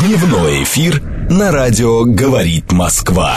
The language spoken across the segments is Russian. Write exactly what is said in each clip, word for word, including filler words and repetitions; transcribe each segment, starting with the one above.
Дневной эфир на радио «Говорит Москва».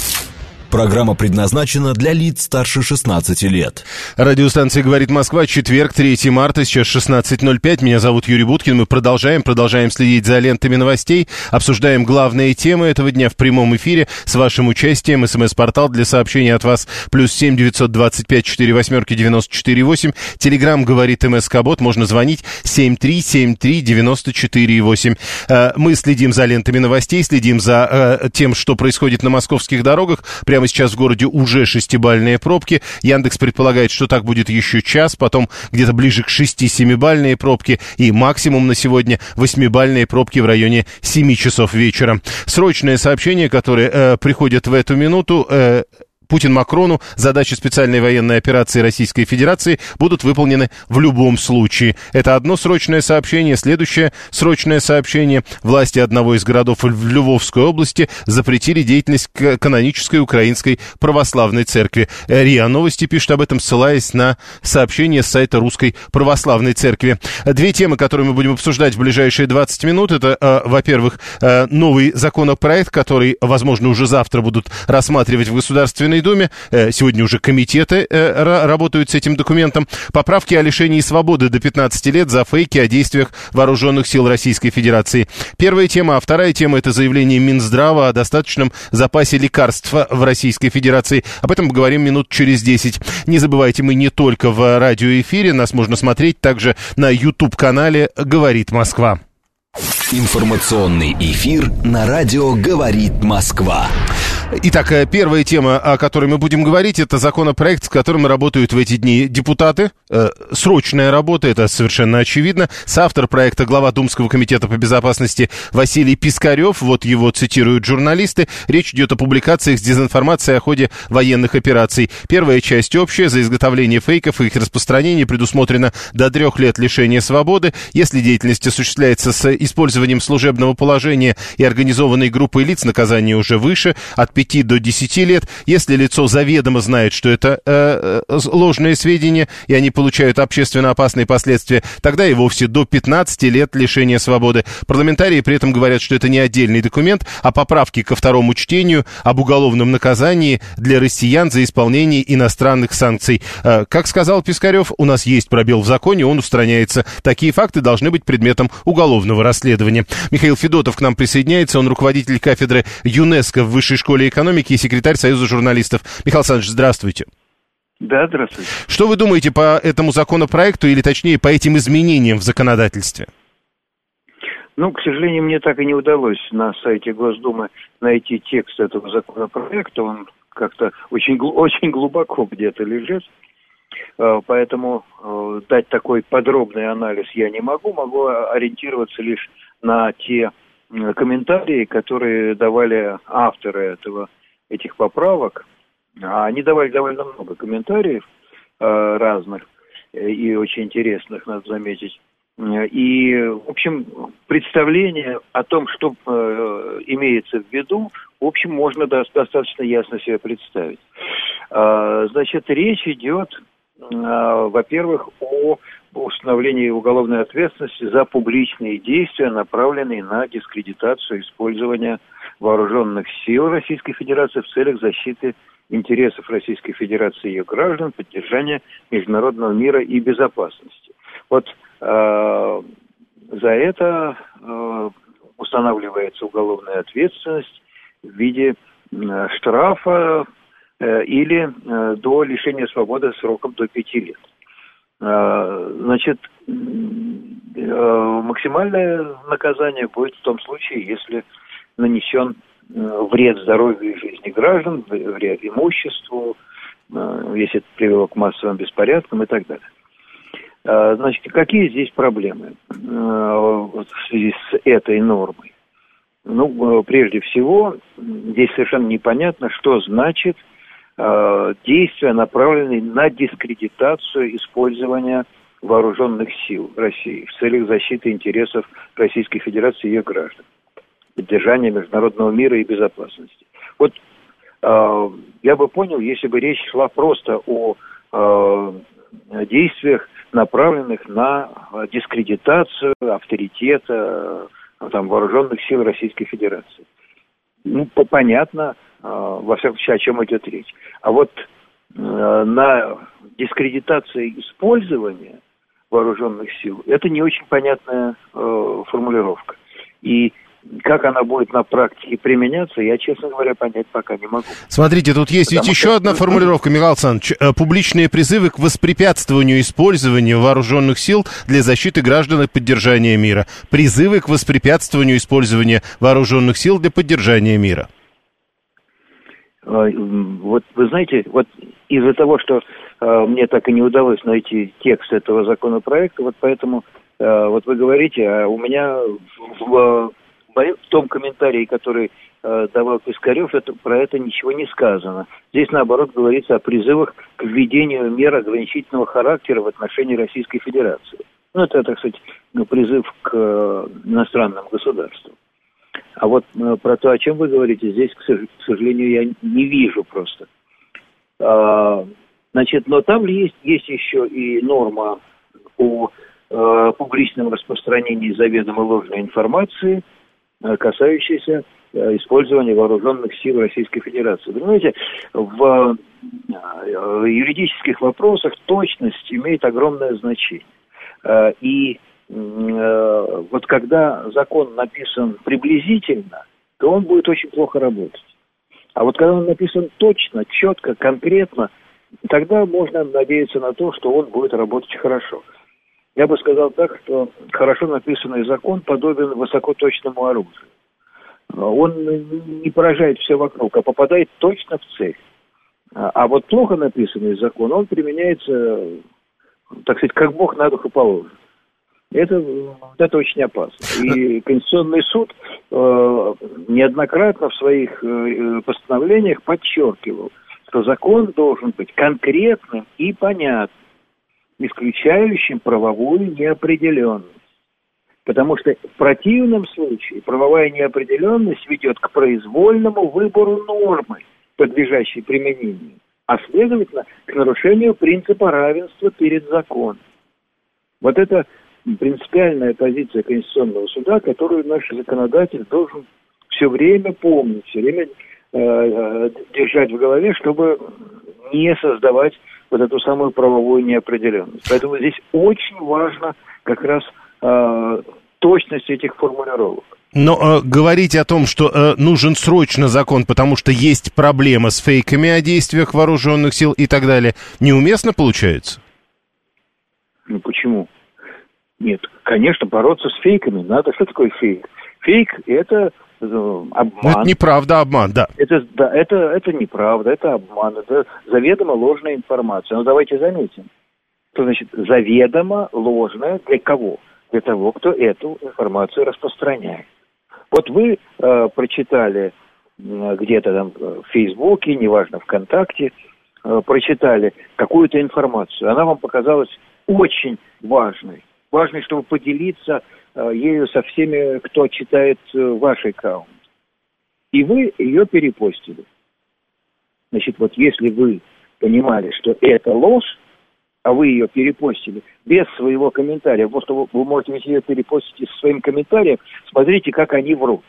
Программа предназначена для лиц старше шестнадцати лет. Радиостанция «Говорит Москва», четверг, третьего марта, сейчас шестнадцать ноль пять. Меня зовут Юрий Буткин. Мы продолжаем, продолжаем следить за лентами новостей. Обсуждаем главные темы этого дня в прямом эфире с вашим участием. СМС-портал для сообщений от вас плюс семь девятьсот двадцать пять сорок восемь девяносто четыре восемь. Телеграм «Говорит МСК-бот». Можно звонить семь три семь три девяносто четыре восемь. Мы следим за лентами новостей, следим за тем, что происходит на московских дорогах. Прямо сейчас в городе уже шестибалльные пробки. Яндекс предполагает, что так будет еще час, потом где-то ближе к шести-семибалльные пробки и максимум на сегодня восьмибалльные пробки в районе семи часов вечера. Срочное сообщение, которое э, приходит в эту минуту. Э, Путин Макрону: задачи специальной военной операции Российской Федерации будут выполнены в любом случае. Это одно срочное сообщение. Следующее срочное сообщение. Власти одного из городов в Львовской области запретили деятельность канонической украинской православной церкви. РИА Новости пишет об этом, ссылаясь на сообщение с сайта Русской православной церкви. Две темы, которые мы будем обсуждать в ближайшие двадцать минут. Это, э, во-первых, э, новый законопроект, который, возможно, уже завтра будут рассматривать в Государственной Думе. Сегодня уже комитеты работают с этим документом. Поправки о лишении свободы до пятнадцати лет за фейки о действиях вооруженных сил Российской Федерации. Первая тема. А вторая тема — это заявление Минздрава о достаточном запасе лекарств в Российской Федерации. Об этом поговорим минут через десять. Не забывайте, мы не только в радиоэфире. Нас можно смотреть также на YouTube-канале «Говорит Москва». Информационный эфир на радио «Говорит Москва». Итак, первая тема, о которой мы будем говорить, это законопроект, с которым работают в эти дни депутаты. Э, срочная работа, это совершенно очевидно. Соавтор проекта — глава Думского комитета по безопасности Василий Пискарев. Вот его цитируют журналисты. Речь идет о публикациях с дезинформацией о ходе военных операций. Первая часть общая. За изготовление фейков и их распространение предусмотрено до трех лет лишения свободы. Если деятельность осуществляется с использованием служебного положения и организованной группой лиц, наказание уже выше, от пяти до десяти лет. Если лицо заведомо знает, что это э, э, ложные сведения, и они получают общественно опасные последствия, тогда и вовсе до пятнадцати лет лишения свободы. Парламентарии при этом говорят, что это не отдельный документ, а поправки ко второму чтению об уголовном наказании для россиян за исполнение иностранных санкций. Э, как сказал Пискарев, у нас есть пробел в законе, он устраняется. Такие факты должны быть предметом уголовного расследования. Михаил Федотов к нам присоединяется, он руководитель кафедры ЮНЕСКО в Высшей школе экономики и секретарь Союза журналистов. Михаил Александрович, здравствуйте. Да, здравствуйте. Что вы думаете по этому законопроекту, или точнее по этим изменениям в законодательстве? Ну, к сожалению, мне так и не удалось на сайте Госдумы найти текст этого законопроекта. Он как-то очень, очень глубоко где-то лежит. Поэтому дать такой подробный анализ я не могу. Могу ориентироваться лишь на те комментарии, которые давали авторы этого, этих поправок. А они давали довольно много комментариев э, разных и очень интересных, надо заметить. И, в общем, представление о том, что э, имеется в виду, в общем, можно до, достаточно ясно себе представить. Э, значит, речь идет, э, во-первых, о установлении уголовной ответственности за публичные действия, направленные на дискредитацию использования вооруженных сил Российской Федерации в целях защиты интересов Российской Федерации и ее граждан, поддержания международного мира и безопасности. Вот э, за это э, устанавливается уголовная ответственность в виде э, штрафа э, или э, до лишения свободы сроком до пяти лет. Значит, максимальное наказание будет в том случае, если нанесен вред здоровью и жизни граждан, вред имуществу, если это привело к массовым беспорядкам и так далее. Значит, какие здесь проблемы в связи с этой нормой? Ну, прежде всего, здесь совершенно непонятно, что значит действия, направленные на дискредитацию использования вооруженных сил России в целях защиты интересов Российской Федерации и ее граждан, поддержания международного мира и безопасности. Вот э, я бы понял, если бы речь шла просто о э, действиях, направленных на дискредитацию авторитета там, вооруженных сил Российской Федерации. Ну, понятно, во всяком случае, о чем идет речь. А вот на дискредитации использования вооруженных сил это не очень понятная формулировка. И как она будет на практике применяться, я, честно говоря, понять пока не могу. Смотрите, тут есть Потому ведь еще что... одна формулировка, Михаил Александрович. Публичные призывы к воспрепятствованию использованию вооруженных сил для защиты граждан и поддержания мира. Призывы к воспрепятствованию использования вооруженных сил для поддержания мира. Вот вы знаете, вот из-за того, что э, мне так и не удалось найти текст этого законопроекта, вот поэтому э, вот вы говорите, а у меня в, в, в том комментарии, который э, давал Пискарев, это, про это ничего не сказано. Здесь, наоборот, говорится о призывах к введению мер ограничительного характера в отношении Российской Федерации. Ну, это, так сказать, призыв к э, иностранным государствам. А вот э, про то, о чем вы говорите, здесь, к, к сожалению, я не вижу просто. А, значит, но там есть, есть еще и норма о э, публичном распространении заведомо ложной информации, э, касающейся э, использования вооруженных сил Российской Федерации. Вы знаете, в э, юридических вопросах точность имеет огромное значение. Э, и вот когда закон написан приблизительно, то он будет очень плохо работать. А вот когда он написан точно, четко, конкретно, тогда можно надеяться на то, что он будет работать хорошо. Я бы сказал так, что хорошо написанный закон подобен высокоточному оружию. Он не поражает все вокруг, а попадает точно в цель. А вот плохо написанный закон, он применяется, так сказать, как Бог на дух и положен. Это, это очень опасно. И Конституционный суд э, неоднократно в своих э, постановлениях подчеркивал, что закон должен быть конкретным и понятным, исключающим правовую неопределенность. Потому что в противном случае правовая неопределенность ведет к произвольному выбору нормы, подлежащей применению, а следовательно к нарушению принципа равенства перед законом. Вот это принципиальная позиция Конституционного суда, которую наш законодатель должен все время помнить, все время э, держать в голове, чтобы не создавать вот эту самую правовую неопределенность. Поэтому здесь очень важно как раз э, точность этих формулировок. Но э, говорить о том, что э, нужен срочно закон, потому что есть проблема с фейками о действиях вооруженных сил и так далее, неуместно получается? Ну почему? Нет, конечно, бороться с фейками надо. Что такое фейк? Фейк – это э, обман. Но это неправда, обман, да. Это, да, это, это неправда, это обман, это заведомо ложная информация. Но давайте заметим, что значит заведомо ложная для кого? Для того, кто эту информацию распространяет. Вот вы э, прочитали э, где-то там в Фейсбуке, неважно, ВКонтакте, э, прочитали какую-то информацию. Она вам показалась очень важной. Важно, чтобы поделиться э, ею со всеми, кто читает э, ваш аккаунт. И вы ее перепостили. Значит, вот если вы понимали, что это ложь, а вы ее перепостили без своего комментария, просто вы, вы можете ведь ее перепостить со своим комментарием, смотрите, как они врут.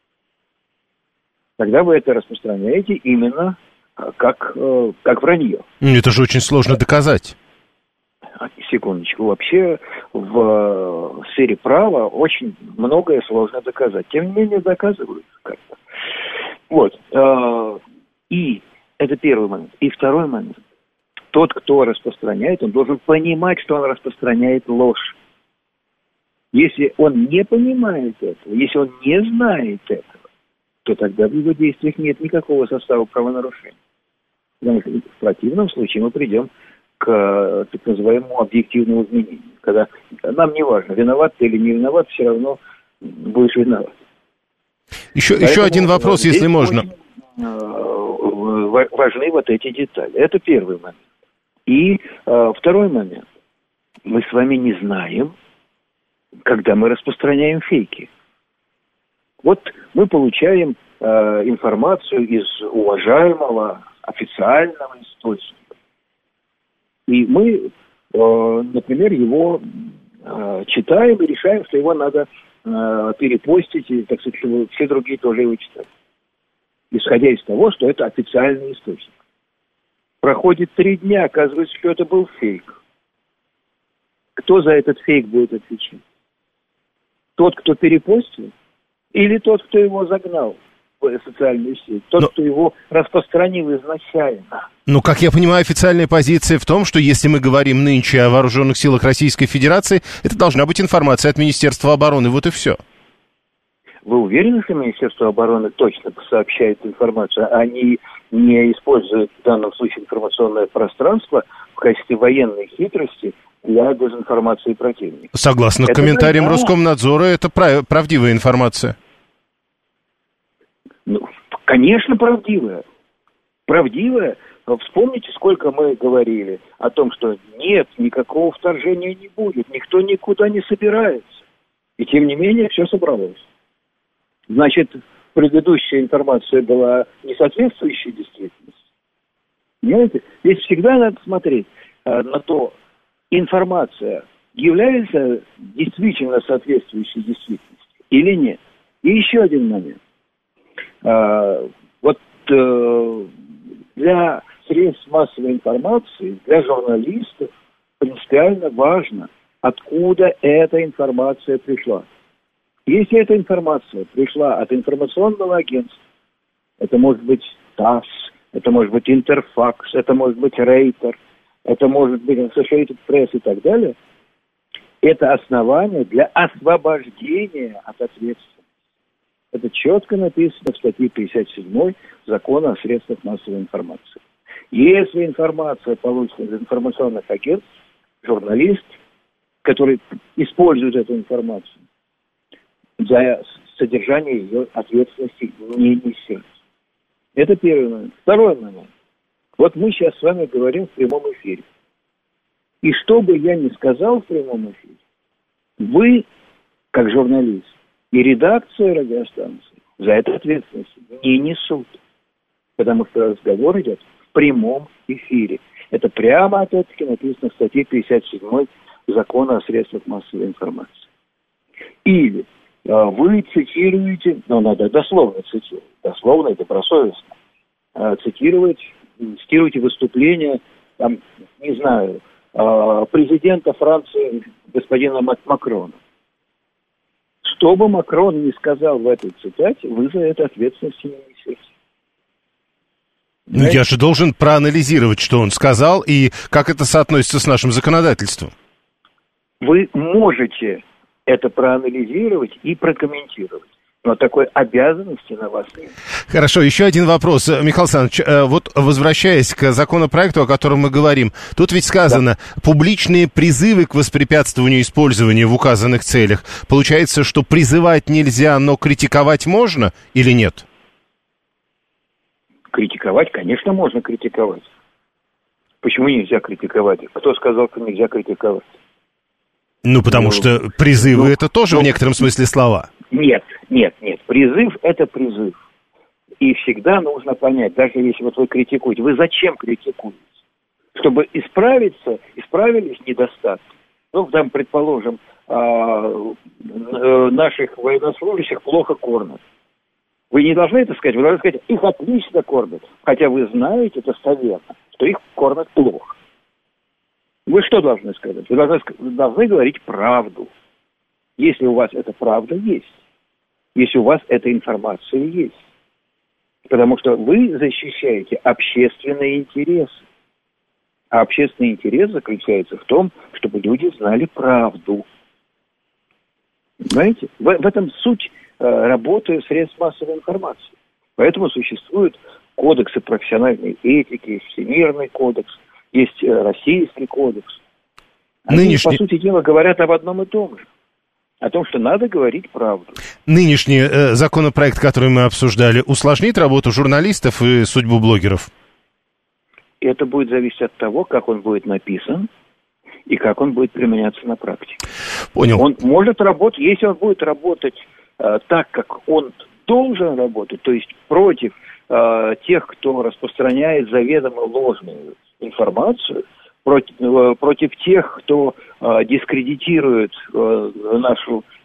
Тогда вы это распространяете именно как, э, как вранье. Это же очень сложно доказать. Секундочку. Вообще в сфере права очень многое сложно доказать. Тем не менее, доказывают как-то. Вот. И это первый момент. И второй момент. Тот, кто распространяет, он должен понимать, что он распространяет ложь. Если он не понимает этого, если он не знает этого, то тогда в его действиях нет никакого состава правонарушения. Потому что в противном случае мы придем к так называемому объективному изменению. Когда нам не важно, виноват ты или не виноват, все равно будешь виноват. Еще, еще один вопрос, если можно. Очень, э, важны вот эти детали. Это первый момент. И э, второй момент. Мы с вами не знаем, когда мы распространяем фейки. Вот мы получаем э, информацию из уважаемого официального источника. И мы, э, например, его э, читаем и решаем, что его надо э, перепостить, и, так сказать, чтобы все другие тоже его читали. Исходя из того, что это официальный источник. Проходит три дня, оказывается, что это был фейк. Кто за этот фейк будет отвечать? Тот, кто перепостил? Или тот, кто его загнал в социальную сеть? Тот, Но... кто его распространил изначально? Ну, как я понимаю, официальная позиция в том, что если мы говорим нынче о вооруженных силах Российской Федерации, это должна быть информация от Министерства обороны, вот и все. Вы уверены, что Министерство обороны точно сообщает информацию, а не, не использует в данном случае информационное пространство в качестве военной хитрости для дезинформации противника? Согласно это комментариям да. Роскомнадзора, это прав, правдивая информация. Ну, конечно, правдивая. Правдивая. Вспомните, сколько мы говорили о том, что нет, никакого вторжения не будет, никто никуда не собирается. И тем не менее все собралось. Значит, предыдущая информация была не соответствующей действительности. Понимаете? Здесь всегда надо смотреть а, на то, информация является действительно соответствующей действительности или нет. И еще один момент. А, вот а, для средств массовой информации, для журналистов принципиально важно, откуда эта информация пришла. Если эта информация пришла от информационного агентства, это может быть ТАСС, это может быть Интерфакс, это может быть Рейтер, это может быть Associated Press и так далее, это основание для освобождения от ответственности. Это четко написано в статье пятьдесят семь Закона о средствах массовой информации. Если информация получена из информационных агентств, журналист, который использует эту информацию, за содержание ее ответственности не несет. Это первый момент. Второй момент. Вот мы сейчас с вами говорим в прямом эфире. И что бы я ни сказал в прямом эфире, вы, как журналист, и редакция радиостанции за это ответственность не несут. Потому что разговор идет в прямом эфире. Это прямо, опять-таки, написано в статье пятьдесят семь Закона о средствах массовой информации. Или вы цитируете, ну, надо дословно цитировать, дословно и добросовестно, цитировать, цитируете выступление, там, не знаю, президента Франции господина Макрона. Что бы Макрон ни сказал в этой цитате, вы за это ответственности не несете. Ну, я же должен проанализировать, что он сказал, и как это соотносится с нашим законодательством. Вы можете это проанализировать и прокомментировать. Но такой обязанности на вас нет. Хорошо, еще один вопрос. Михаил Александрович, вот возвращаясь к законопроекту, о котором мы говорим, тут ведь сказано, да. Публичные призывы к воспрепятствованию использования в указанных целях. Получается, что призывать нельзя, но критиковать можно или нет? Критиковать, конечно, можно критиковать. Почему нельзя критиковать? Кто сказал, что нельзя критиковать? Ну, потому ну, что призывы ну, это тоже ну, в некотором смысле слова. Нет, нет, нет. Призыв это призыв. И всегда нужно понять, даже если вот вы критикуете, вы зачем критикуете? Чтобы исправиться, исправились недостатки. Ну, там, предположим, наших военнослужащих плохо кормят. Вы не должны это сказать, вы должны сказать, их отлично кормят. Хотя вы знаете достоверно, что их кормят плохо. Вы что должны сказать? Вы должны, должны говорить правду. Если у вас эта правда есть. Если у вас эта информация есть. Потому что вы защищаете общественные интересы. А общественный интерес заключается в том, чтобы люди знали правду. Понимаете? В, в этом суть э, работы средств массовой информации. Поэтому существуют кодексы профессиональной этики, Всемирный кодекс, есть э, Российский кодекс. Они, Нынешний... по сути дела, говорят об одном и том же. О том, что надо говорить правду. Нынешний э, законопроект, который мы обсуждали, усложнит работу журналистов и судьбу блогеров? Это будет зависеть от того, как он будет написан и как он будет применяться на практике. Понял. Он может работать, если он будет работать э, так, как он должен работать, то есть против э, тех, кто распространяет заведомо ложную информацию, против, э, против тех, кто э, дискредитирует э, нашу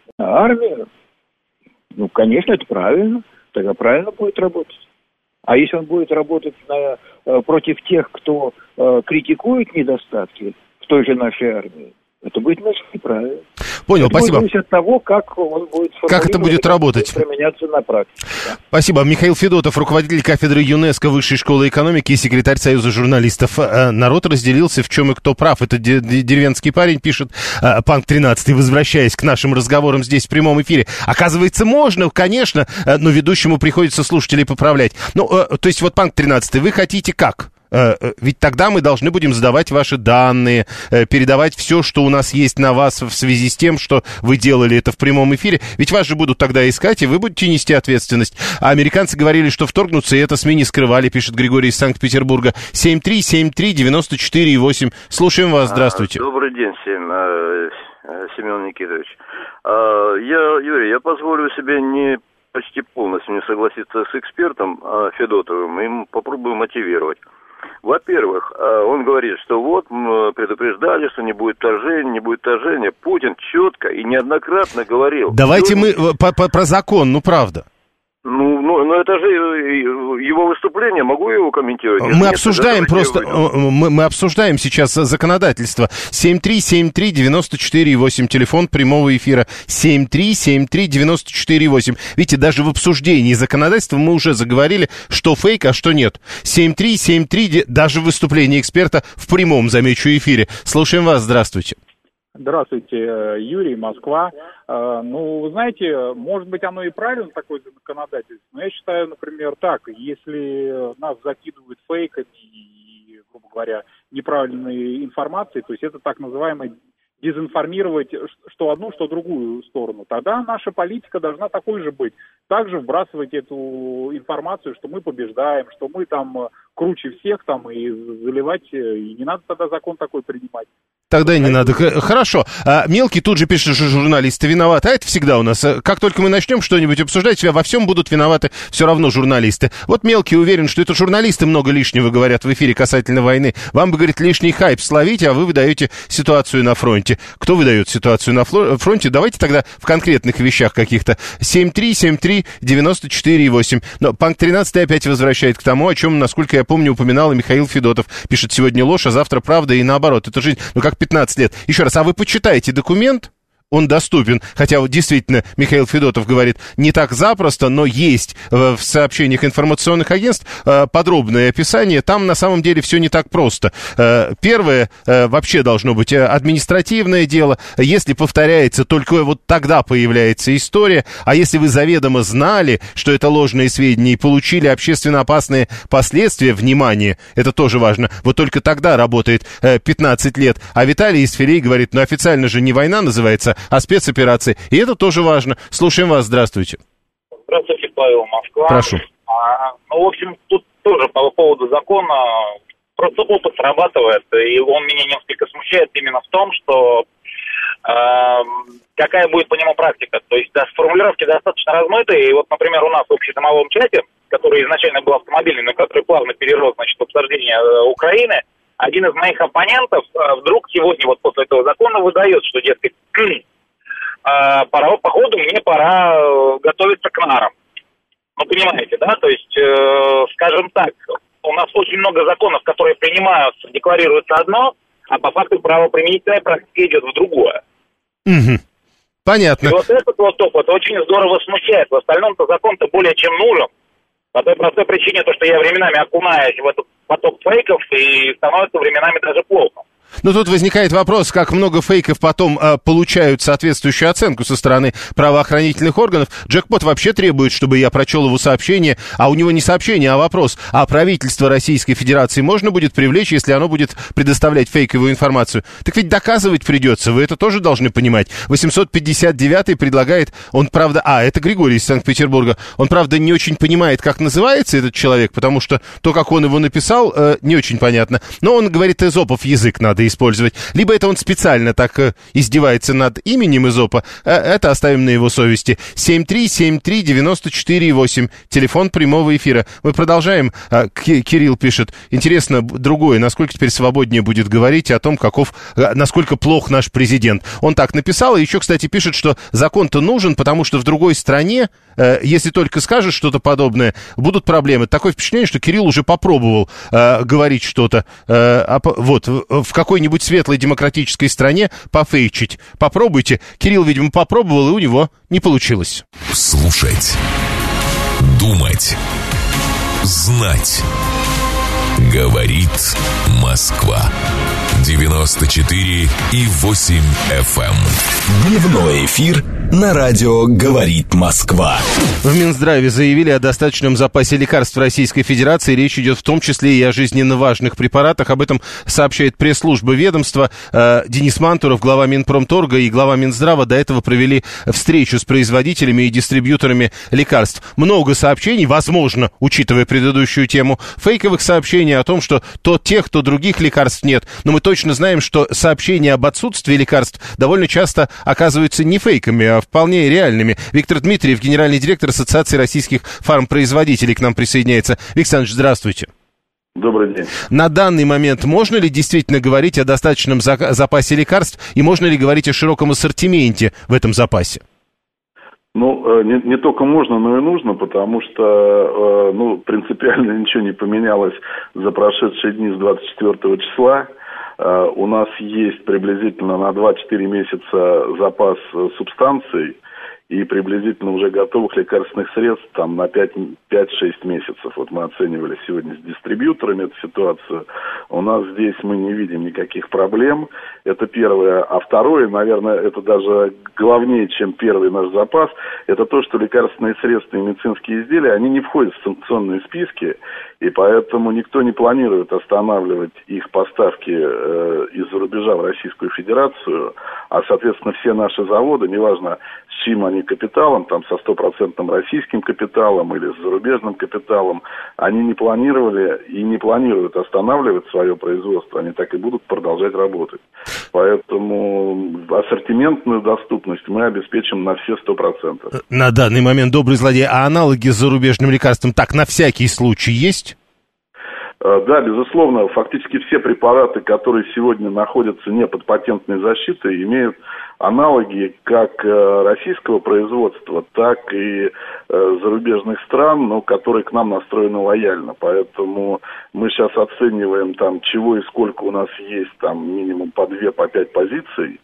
Армия, ну, конечно, это правильно. Тогда правильно будет работать. А если он будет работать на, э, против тех, кто э, критикует недостатки в той же нашей армии, это будет, значит, неправильно. Понял, это спасибо. Будет зависеть от того, как он будет как это будет работать. Применяться на практике. Да? Спасибо. Михаил Федотов, руководитель кафедры ЮНЕСКО Высшей школы экономики и секретарь Союза журналистов. Народ разделился, в чем и кто прав. Это деревенский парень, пишет Панк тринадцатый, возвращаясь к нашим разговорам здесь в прямом эфире. Оказывается, можно, конечно, но ведущему приходится слушателей поправлять. Ну, то есть вот Панк тринадцатый, вы хотите как? Ведь тогда мы должны будем сдавать ваши данные, передавать все, что у нас есть на вас в связи с тем, что вы делали это в прямом эфире. Ведь вас же будут тогда искать, и вы будете нести ответственность. А американцы говорили, что вторгнутся, и это СМИ не скрывали, пишет Григорий из Санкт-Петербурга. семь три семь три девяносто четыре восемь. Слушаем вас, здравствуйте. Добрый день, Семен Никитович. Я, Юрий, я позволю себе не почти полностью не согласиться с экспертом Федотовым, и попробую мотивировать. Во-первых, он говорит, что вот мы предупреждали, что не будет вторжения, не будет вторжения. Путин четко и неоднократно говорил. Давайте мы по, по, про закон, ну правда. Ну, ну, ну, это же его выступление, могу его комментировать? Мы Нет, обсуждаем просто, мы, мы обсуждаем сейчас законодательство. семь три семь три девяносто четыре восемь, телефон прямого эфира. семь три семь три девяносто четыре восемь. Видите, даже в обсуждении законодательства мы уже заговорили, что фейк, а что нет. семь три семь три, даже в выступлении эксперта в прямом, замечу, эфире. Слушаем вас, здравствуйте. Здравствуйте, Юрий, Москва. Ну, вы знаете, может быть, оно и правильно, такое законодательство, но я считаю, например, так, если нас закидывают фейками и, грубо говоря, неправильной информацией, то есть это так называемое дезинформировать что одну, что другую сторону, тогда наша политика должна такой же быть. Также вбрасывать эту информацию, что мы побеждаем, что мы там круче всех там и заливать, и не надо тогда закон такой принимать. Тогда и не надо. Хорошо. А мелкий тут же пишет, что журналисты виноваты. А это всегда у нас. Как только мы начнем что-нибудь обсуждать, во всем будут виноваты все равно журналисты. Вот мелкий уверен, что это журналисты много лишнего говорят в эфире касательно войны. Вам бы, говорит, лишний хайп словить, а вы выдаете ситуацию на фронте. Кто выдает ситуацию на фронте? Давайте тогда в конкретных вещах каких-то. семь три семь три девяносто четыре восемь. Но Панк тринадцатый опять возвращает к тому, о чем, насколько я помню, упоминал и Михаил Федотов. Пишет, сегодня ложь, а завтра правда, и наоборот. Это жизнь. Ну как пятнадцать лет. Еще раз, а вы почитаете документ? Он доступен, хотя вот действительно Михаил Федотов говорит, не так запросто, но есть в сообщениях информационных агентств подробное описание. Там на самом деле все не так просто. Первое, вообще должно быть административное дело. Если повторяется, только вот тогда появляется история. А если вы заведомо знали, что это ложные сведения и получили общественно опасные последствия, внимание, это тоже важно, вот только тогда работает пятнадцать лет. А Виталий из Филей говорит, ну официально же не война называется, а спецоперации. И это тоже важно. Слушаем вас. Здравствуйте. Здравствуйте, Павел, Москва. Прошу. А, ну, в общем, тут тоже по поводу закона просто опыт срабатывает, и он меня несколько смущает именно в том, что э, какая будет по нему практика. То есть да, формулировки достаточно размытые, и вот, например, у нас в общедомовом чате, который изначально был автомобильным, но который плавно перерос, значит, в обсуждение э, Украины, один из моих оппонентов э, вдруг сегодня вот после этого закона выдает, что, дескать, э, пора, походу мне пора э, готовиться к нарам. Ну, понимаете, да? То есть, э, скажем так, у нас очень много законов, которые принимаются, декларируется одно, а по факту правоприменительная практика идет в другое. Угу. Понятно. И вот этот вот опыт очень здорово смущает. В остальном-то закон-то более чем нужен. По той простой причине, то, что я временами окунаюсь в этот поток фейков, и становится временами даже плохо. Но тут возникает вопрос, как много фейков потом э, получают соответствующую оценку со стороны правоохранительных органов. Джекпот вообще требует, чтобы я прочел его сообщение, а у него не сообщение, а вопрос. А правительство Российской Федерации можно будет привлечь, если оно будет предоставлять фейковую информацию? Так ведь доказывать придется, вы это тоже должны понимать. восемьсот пятьдесят девятый предлагает, он правда... А, это Григорий из Санкт-Петербурга. Он, правда, не очень понимает, как называется этот человек, потому что то, как он его написал, э, не очень понятно. Но он говорит, эзопов язык надо надо использовать. Либо это он специально так э, издевается над именем Эзопа, э, это оставим на его совести. семь три семь три девять четыре восемь, телефон прямого эфира. Мы продолжаем. Э, К- Кирилл пишет, интересно другое, насколько теперь свободнее будет говорить о том, каков, э, насколько плох наш президент. Он так написал, и еще, кстати, пишет, что закон-то нужен, потому что в другой стране, э, если только скажешь что-то подобное, будут проблемы. Такое впечатление, что Кирилл уже попробовал э, говорить что-то, э, а, вот, в, в какой-нибудь светлой демократической стране пофейчить. Попробуйте. Кирилл, видимо, попробовал, и у него не получилось. Слушать. Думать. Знать. Говорит Москва. девяносто четыре и восемь эф эм. Дневной эфир на радио «Говорит Москва». В Минздраве заявили о достаточном запасе лекарств Российской Федерации. Речь идет в том числе и о жизненно важных препаратах. Об этом сообщает пресс-служба ведомства. Денис Мантуров, глава Минпромторга, и глава Минздрава до этого провели встречу с производителями и дистрибьюторами лекарств. Много сообщений, возможно, учитывая предыдущую тему, фейковых сообщений о том, что то тех, то других лекарств нет. Но мы точно знаем, что сообщения об отсутствии лекарств довольно часто оказываются не фейками, а вполне реальными. Виктор Дмитриев, генеральный директор Ассоциации российских фармпроизводителей, к нам присоединяется. Виктор Александрович, здравствуйте. Добрый день. На данный момент можно ли действительно говорить о достаточном запасе лекарств и можно ли говорить о широком ассортименте в этом запасе? Ну, не, не только можно, но и нужно, потому что, ну, принципиально ничего не поменялось за прошедшие дни с двадцать четвёртого числа. У нас есть приблизительно на два-четыре месяца запас субстанций и приблизительно уже готовых лекарственных средств там на пять-шесть месяцев. Вот мы оценивали сегодня с дистрибьюторами эту ситуацию. У нас здесь мы не видим никаких проблем. Это первое. А второе, наверное, это даже главнее, чем первый наш запас, это то, что лекарственные средства и медицинские изделия, они не входят в санкционные списки, и поэтому никто не планирует останавливать их поставки э, из-за рубежа в Российскую Федерацию, а, соответственно, все наши заводы, неважно, с чьим они капиталом, там, со стопроцентным российским капиталом или с зарубежным капиталом, они не планировали и не планируют останавливать свое производство, они так и будут продолжать работать. Поэтому ассортиментную доступность мы обеспечим на все сто процентов. На данный момент, добрый злодей, а аналоги с зарубежным лекарством так на всякий случай есть? Да, безусловно, фактически все препараты, которые сегодня находятся не под патентной защитой, имеют аналоги как российского производства, так и зарубежных стран, но которые к нам настроены лояльно. Поэтому мы сейчас оцениваем, там, чего и сколько у нас есть, там, минимум по две, по пять позиций.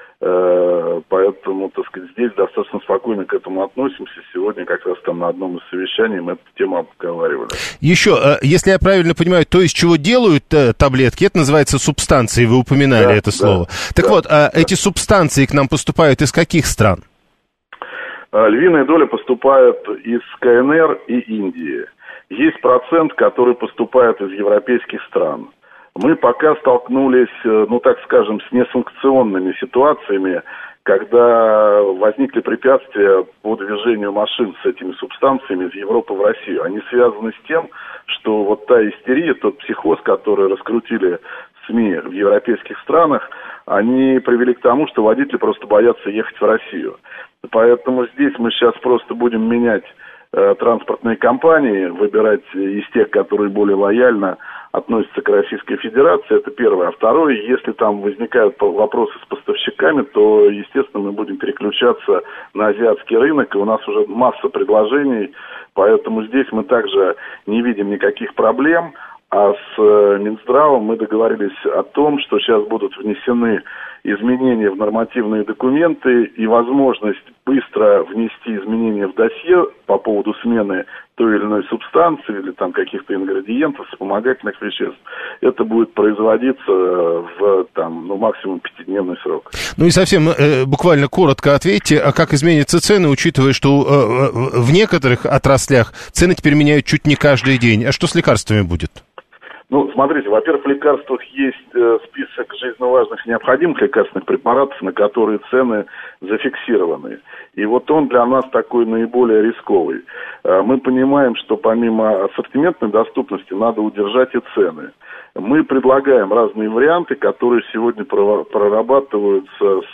Поэтому, так сказать, здесь достаточно спокойно к этому относимся. Сегодня как раз там на одном из совещаний мы эту тему обговаривали. Еще, если я правильно понимаю, то, из чего делают таблетки, это называется субстанции, вы упоминали да, это слово. Да, так да, вот, да. Эти субстанции к нам поступают из каких стран? Львиная доля поступает из ка эн эр и Индии. Есть процент, который поступает из европейских стран. Мы пока столкнулись, ну так скажем, с несанкционными ситуациями, когда возникли препятствия по движению машин с этими субстанциями из Европы в Россию. Они связаны с тем, что вот та истерия, тот психоз, который раскрутили СМИ в европейских странах, они привели к тому, что водители просто боятся ехать в Россию. Поэтому здесь мы сейчас просто будем менять э, транспортные компании, выбирать из тех, которые более лояльно относятся к Российской Федерации, это первое. А второе, если там возникают вопросы с поставщиками, то, естественно, мы будем переключаться на азиатский рынок, и у нас уже масса предложений, поэтому здесь мы также не видим никаких проблем. А с Минздравом мы договорились о том, что сейчас будут внесены изменения в нормативные документы и возможность быстро внести изменения в досье по поводу смены той или иной субстанции или там каких-то ингредиентов, вспомогательных веществ. Это будет производиться в там, ну, максимум пятидневный срок. Ну и совсем э, буквально коротко ответьте, а как изменятся цены, учитывая, что э, в некоторых отраслях цены теперь меняют чуть не каждый день. А что с лекарствами будет? Ну, смотрите, во-первых, в лекарствах есть э, список жизненно важных и необходимых лекарственных препаратов, на которые цены зафиксированы. И вот он для нас такой наиболее рисковый. Э, мы понимаем, что помимо ассортиментной доступности надо удержать и цены. Мы предлагаем разные варианты, которые сегодня прорабатываются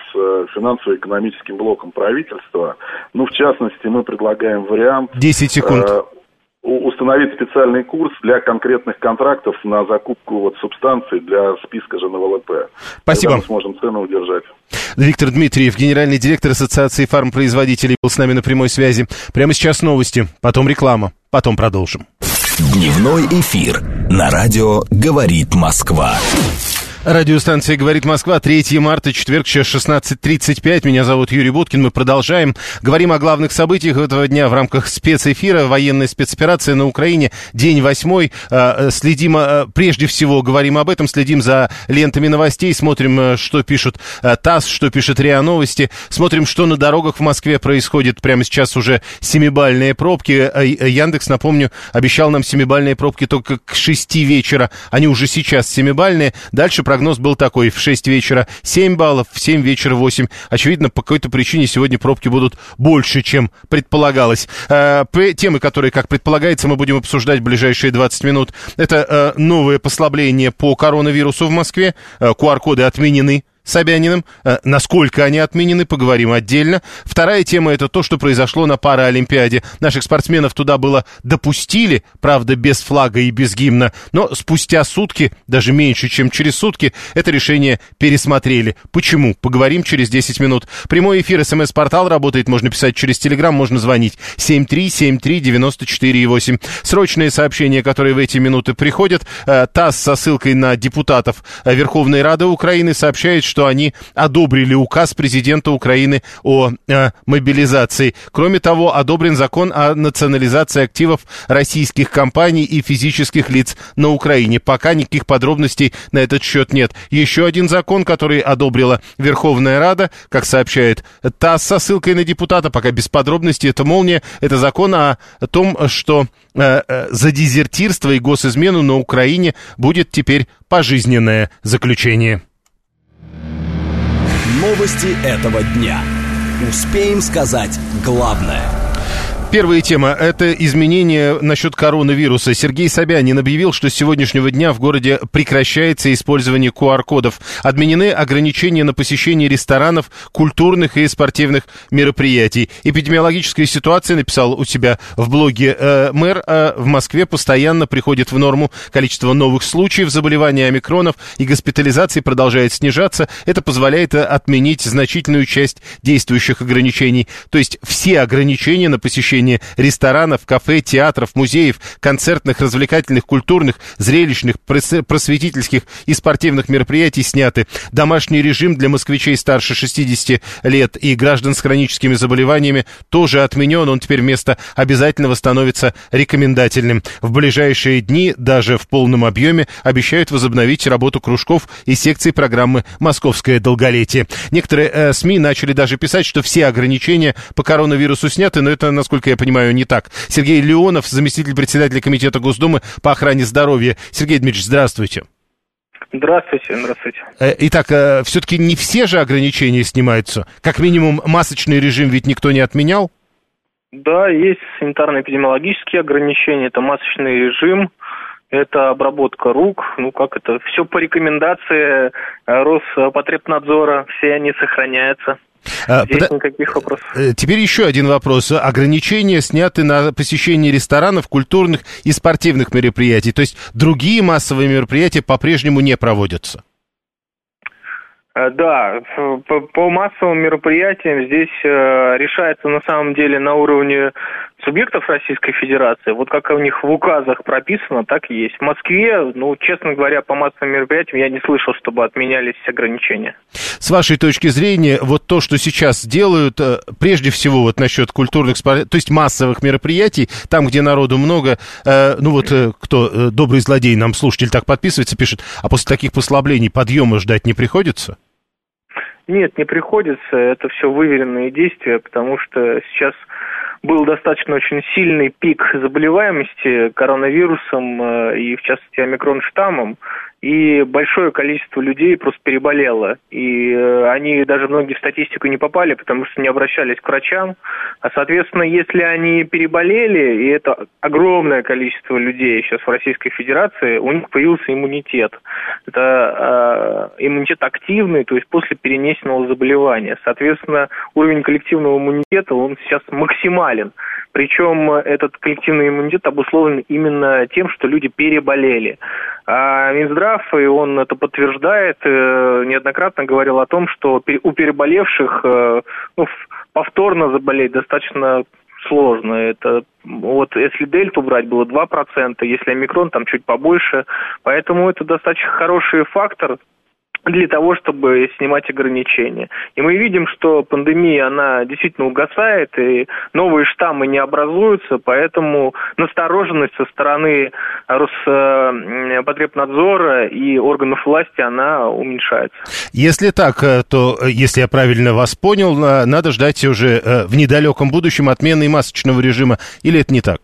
с финансово-экономическим блоком правительства. Ну, в частности, мы предлагаем вариант... десять секунд. Э, установить специальный курс для конкретных контрактов на закупку вот субстанций для списка же на ВЛП. Спасибо. Тогда мы сможем цены удержать. Виктор Дмитриев, генеральный директор Ассоциации фармпроизводителей, был с нами на прямой связи. Прямо сейчас новости, потом реклама, потом продолжим. Дневной эфир на радио «Говорит Москва». Радиостанция «Говорит Москва», третьего марта, четверг, сейчас шестнадцать тридцать пять. Меня зовут Юрий Буткин. Мы продолжаем. Говорим о главных событиях этого дня в рамках спецэфира. Военная спецоперация на Украине. День восьмой. Следим, прежде всего, говорим об этом. Следим за лентами новостей. Смотрим, что пишут ТАСС, что пишет РИА Новости. Смотрим, что на дорогах в Москве происходит. Прямо сейчас уже семибалльные пробки. Яндекс, напомню, обещал нам семибалльные пробки только к шести вечера. Они уже сейчас семибалльные. Дальше прогноз был такой: в шесть вечера семь баллов, в семь вечера восемь. Очевидно, по какой-то причине сегодня пробки будут больше, чем предполагалось. Э, темы, которые, как предполагается, мы будем обсуждать в ближайшие двадцать минут. Это э, новое послабление по коронавирусу в Москве. Э, ку ар коды отменены Собяниным. Э, насколько они отменены, поговорим отдельно. Вторая тема — это то, что произошло на Паралимпиаде. Наших спортсменов туда было допустили, правда, без флага и без гимна, но спустя сутки, даже меньше, чем через сутки, это решение пересмотрели. Почему? Поговорим через десять минут. Прямой эфир, СМС-портал работает, можно писать через Телеграм, можно звонить семь три семь три девяносто четыре восемь. Срочные сообщения, которые в эти минуты приходят. Э, ТАСС со ссылкой на депутатов Верховной Рады Украины сообщает, что что они одобрили указ президента Украины о э, мобилизации. Кроме того, одобрен закон о национализации активов российских компаний и физических лиц на Украине. Пока никаких подробностей на этот счет нет. Еще один закон, который одобрила Верховная Рада, как сообщает ТАСС со ссылкой на депутата, пока без подробностей, это молния, это закон о том, что э, э, за дезертирство и госизмену на Украине будет теперь пожизненное заключение. Новости этого дня. Успеем сказать главное. Первая тема – это изменения насчет коронавируса. Сергей Собянин объявил, что с сегодняшнего дня в городе прекращается использование ку ар кодов. Отменены ограничения на посещение ресторанов, культурных и спортивных мероприятий. Эпидемиологическая ситуация, написал у себя в блоге э, мэр, э, в Москве постоянно приходит в норму. Количество новых случаев заболевания омикронов и госпитализаций продолжает снижаться. Это позволяет отменить значительную часть действующих ограничений. То есть все ограничения на посещение ресторанов, кафе, театров, музеев, концертных, развлекательных, культурных, зрелищных, просветительских и спортивных мероприятий сняты. Домашний режим для москвичей старше шестидесяти лет и граждан с хроническими заболеваниями тоже отменен. Он теперь вместо обязательного становится рекомендательным. В ближайшие дни, даже в полном объеме, обещают возобновить работу кружков и секций программы «Московское долголетие». Некоторые э, СМИ начали даже писать, что все ограничения по коронавирусу сняты, но это, насколько я понимаю, не так. Сергей Леонов, заместитель председателя комитета Госдумы по охране здоровья. Сергей Дмитриевич, здравствуйте. Здравствуйте, здравствуйте. Итак, все-таки не все же ограничения снимаются? Как минимум, масочный режим ведь никто не отменял? Да, есть санитарно-эпидемиологические ограничения, это масочный режим, это обработка рук, ну как это, все по рекомендации Роспотребнадзора, все они сохраняются. Здесь Под... никаких вопросов. Теперь еще один вопрос. Ограничения сняты на посещение ресторанов, культурных и спортивных мероприятий. То есть другие массовые мероприятия по-прежнему не проводятся? Да, по, по массовым мероприятиям здесь э, решается на самом деле на уровне субъектов Российской Федерации. Вот как у них в указах прописано, так и есть. В Москве, ну, честно говоря, по массовым мероприятиям я не слышал, чтобы отменялись ограничения. С вашей точки зрения, вот то, что сейчас делают, прежде всего вот насчет культурных, то есть массовых мероприятий, там, где народу много, э, ну вот кто, добрый злодей, нам слушатель так подписывается, пишет, а после таких послаблений подъема ждать не приходится? Нет, не приходится, это все выверенные действия, потому что сейчас был достаточно очень сильный пик заболеваемости коронавирусом и, в частности, омикрон-штаммом, и большое количество людей просто переболело. И э, они даже многие в статистику не попали, потому что не обращались к врачам. А, соответственно, если они переболели, и это огромное количество людей сейчас в Российской Федерации, у них появился иммунитет. Это э, иммунитет активный, то есть после перенесенного заболевания. Соответственно, уровень коллективного иммунитета, он сейчас максимален. Причем этот коллективный иммунитет обусловлен именно тем, что люди переболели. А Минздрав, и он это подтверждает, неоднократно говорил о том, что у переболевших ну, повторно заболеть достаточно сложно. Это вот если дельту брать, было два процента, если омикрон, там чуть побольше. Поэтому это достаточно хороший фактор для того, чтобы снимать ограничения. И мы видим, что пандемия, она действительно угасает, и новые штаммы не образуются, поэтому настороженность со стороны Роспотребнадзора и органов власти, она уменьшается. Если так, то, если я правильно вас понял, надо ждать уже в недалеком будущем отмены масочного режима, или это не так?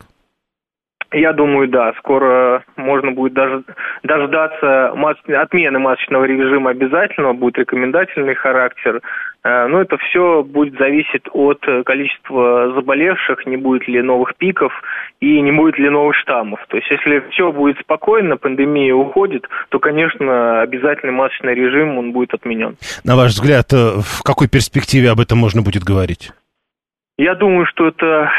Я думаю, да, скоро можно будет даже дождаться мас... отмены масочного режима обязательно, будет рекомендательный характер. Но это все будет зависеть от количества заболевших, не будет ли новых пиков и не будет ли новых штаммов. То есть, если все будет спокойно, пандемия уходит, то, конечно, обязательный масочный режим, он будет отменен. На ваш взгляд, в какой перспективе об этом можно будет говорить? Я думаю, что это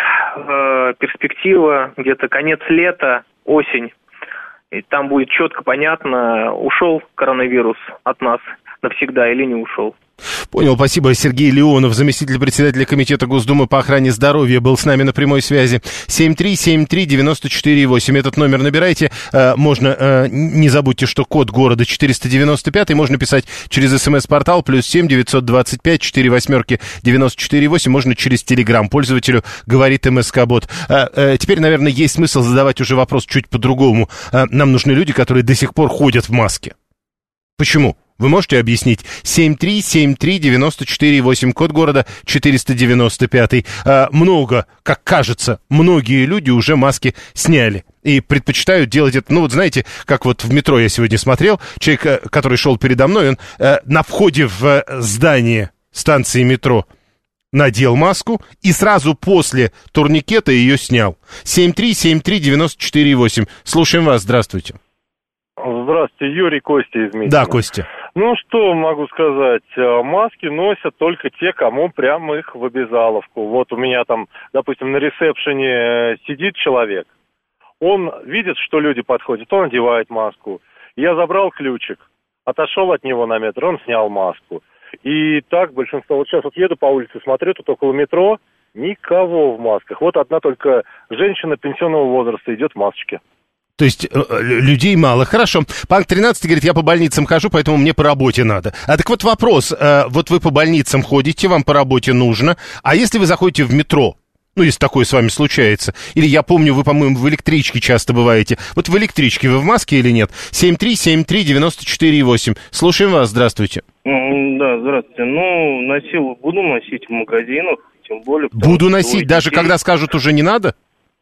э, перспектива где-то конец лета, осень. И там будет четко понятно, ушел коронавирус от нас навсегда или не ушел. Понял, спасибо. Сергей Леонов, заместитель председателя комитета Госдумы по охране здоровья, был с нами на прямой связи. семь три семь три девять четыре восемь. Этот номер набирайте. Можно, не забудьте, что код города четыреста девяносто пять. Можно писать через смс-портал плюс семь девятьсот двадцать пять четыре восьмерки девяносто четыре восемь. Можно через Телеграм. Пользователю говорит МСК-бот. Теперь, наверное, есть смысл задавать уже вопрос чуть по-другому. Нам нужны люди, которые до сих пор ходят в маске. Почему? Вы можете объяснить? семь три семь три девять четыре восемь, код города четыреста девяносто пять. А, много, как кажется, многие люди уже маски сняли и предпочитают делать это. Ну вот знаете, как вот в метро я сегодня смотрел, человек, который шел передо мной, он а, на входе в здание станции метро надел маску и сразу после турникета ее снял. семь три семь три девять четыре восемь. Слушаем вас, здравствуйте. Здравствуйте, Юрий, Костя из Митина. Да, Костя. Ну, что могу сказать, маски носят только те, кому прямо их в обязаловку. Вот у меня там, допустим, на ресепшене сидит человек, он видит, что люди подходят, он одевает маску. Я забрал ключик, отошел от него на метр, он снял маску. И так большинство, вот сейчас вот еду по улице, смотрю, тут около метро, никого в масках. Вот одна только женщина пенсионного возраста идет в масочке. То есть э, людей мало. Хорошо. Панк тринадцать говорит, я по больницам хожу, поэтому мне по работе надо. А так вот вопрос. Э, вот вы по больницам ходите, вам по работе нужно. А если вы заходите в метро? Ну, если такое с вами случается. Или я помню, вы, по-моему, в электричке часто бываете. Вот в электричке вы в маске или нет? семь три семь три девять четыре восемь. Слушаем вас. Здравствуйте. Да, здравствуйте. Ну, носил, буду носить в магазинах, тем более... Буду носить, даже детей... когда скажут уже не надо?